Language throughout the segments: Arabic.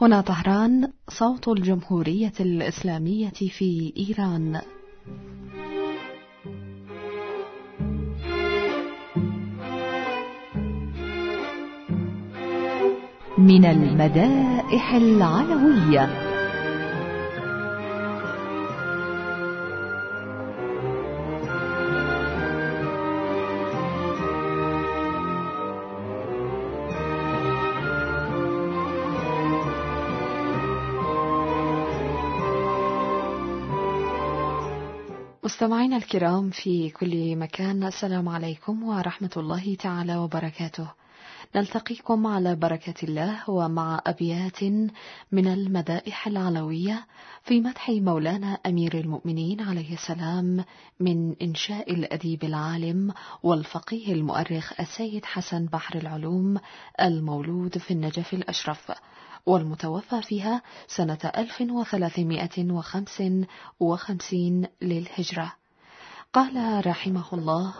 هنا طهران، صوت الجمهورية الإسلامية في إيران. من المدائح العلوية. مستمعينا الكرام في كل مكان، السلام عليكم ورحمة الله تعالى وبركاته. نلتقيكم على بركة الله ومع أبيات من المدائح العلوية في مدح مولانا أمير المؤمنين عليه السلام من إنشاء الأديب العالم والفقيه المؤرخ السيد حسن بحر العلوم المولود في النجف الأشرف، والمتوفى فيها سنة 1355 للهجرة. قال رحمه الله: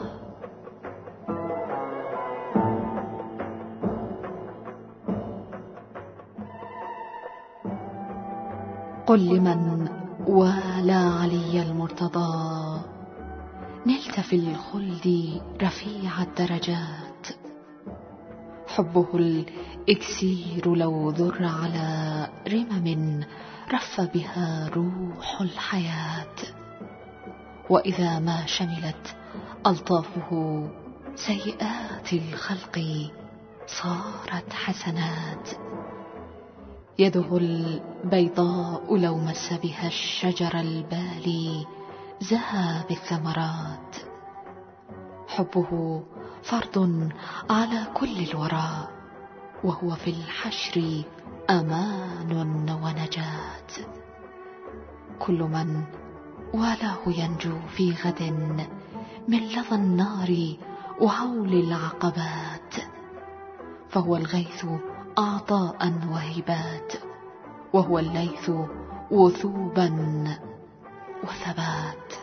قل لمن والى علي المرتضى، نلت في الخلد رفيع الدرجات، حبه الإكسير لو ذر على رمم رف بها روح الحياة، وإذا ما شملت ألطافه سيئات الخلق صارت حسنات، يده البيضاء لو مس بها الشجر البالي زهى بالثمرات، حبه فرض على كل الورى، وهو في الحشر أمان ونجاة، كل من والاه ينجو في غد من لظى النار وهول العقبات، فهو الغيث عطاء وهبات، وهو الليث وثوبا وثبات.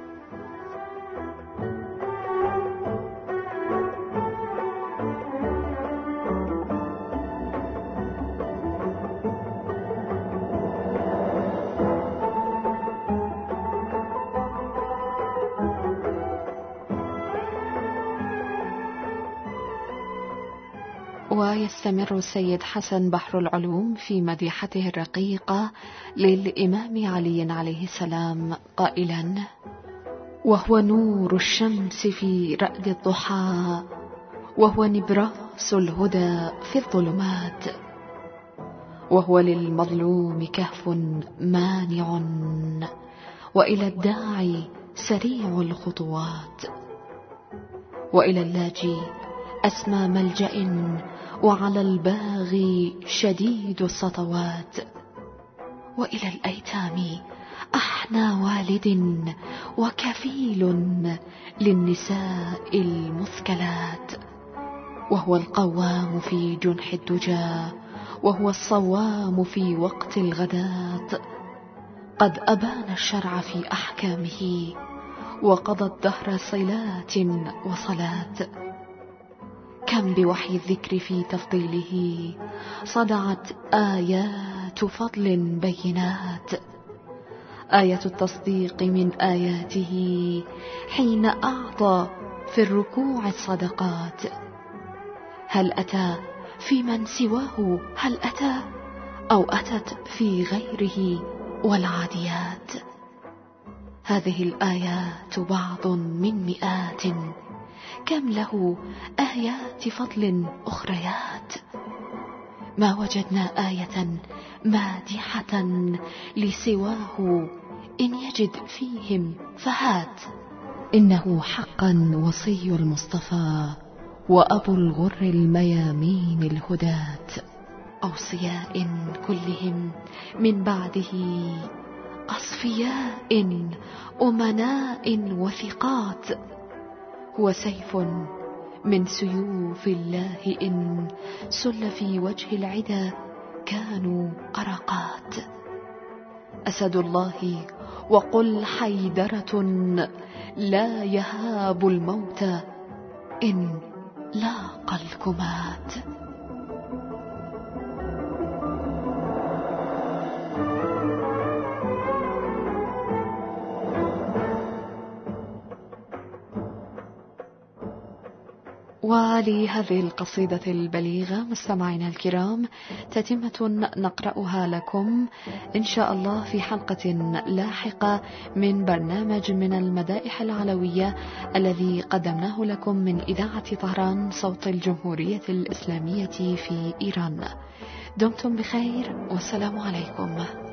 ويستمر السيد حسن بحر العلوم في مديحته الرقيقة للإمام علي عليه السلام قائلا: وهو نور الشمس في رأد الضحى، وهو نبراس الهدى في الظلمات، وهو للمظلوم كهف مانع، وإلى الداعي سريع الخطوات، وإلى اللاجئ أسمى ملجأ، وعلى الباغي شديد السطوات، وإلى الأيتام أحنى والد، وكفيل للنساء المثكلات، وهو القوام في جنح الدجى، وهو الصوام في وقت الغداة، قد أبان الشرع في أحكامه، وقضى الدهر صلات وصلاة، كم بوحي الذكر في تفضيله صدعت آيات فضل بينات، آية التصديق من آياته حين أعطى في الركوع الصدقات، هل أتى في من سواه هل أتى، أو أتت في غيره والعاديات، هذه الآيات بعض من مئات، كم له آيات فضل أخريات، ما وجدنا آية مادحة لسواه، إن يجد فيهم فهات، إنه حقا وصي المصطفى، وأبو الغر الميامين الهداة، أوصياء كلهم من بعده أصفياء أمناء وثقات، هو سيف من سيوف الله، إن سل في وجه العدا كانوا أرقات، أسد الله وقل حيدرة، لا يهاب الموت إن لاقى الكمات. ولهذه القصيدة البليغة مستمعينا الكرام تتمة نقرأها لكم إن شاء الله في حلقة لاحقة من برنامج من المدائح العلوية الذي قدمناه لكم من إذاعة طهران صوت الجمهورية الإسلامية في إيران. دمتم بخير والسلام عليكم.